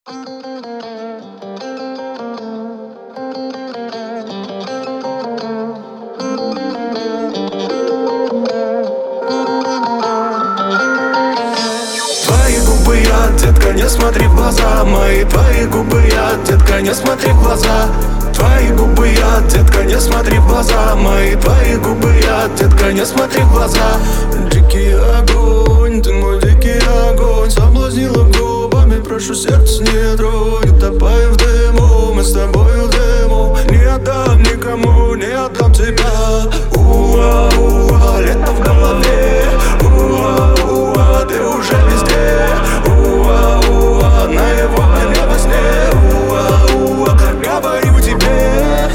Твои губы я, детка, не смотри в глаза мои. Твои губы я, детка, не смотри в глаза. Твои губы я, детка, не смотри в глаза мои. Твои губы я, детка, не смотри в глаза. Дикий огонь, ты мой дикий огонь. Соблазнила губами, прошу, сердце не трогай. Утопаем в дыму, мы с тобой в дыму. Не отдам никому, не отдам тебя. Уа-уа, лето в голове. Уа-уа, ты уже везде. Уа-уа, наяву, а не во сне. Уа-уа, говорю тебе.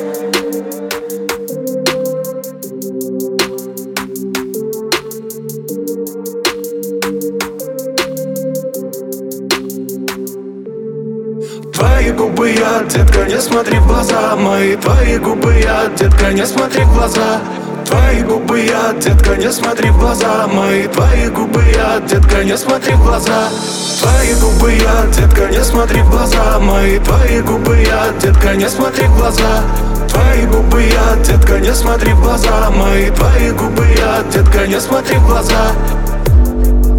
Твои губы я, детка, не смотри в глаза мои. Твои губы я, детка, не смотри в глаза. Твои губы я, детка, не смотри в глаза мои. Твои губы я, детка, не смотри в глаза. Твои губы я, детка, не смотри в глаза мои. Твои губы я, детка, не смотри в глаза. Твои губы я, детка, не смотри в глаза мои. Твои губы я, детка, не смотри в глаза.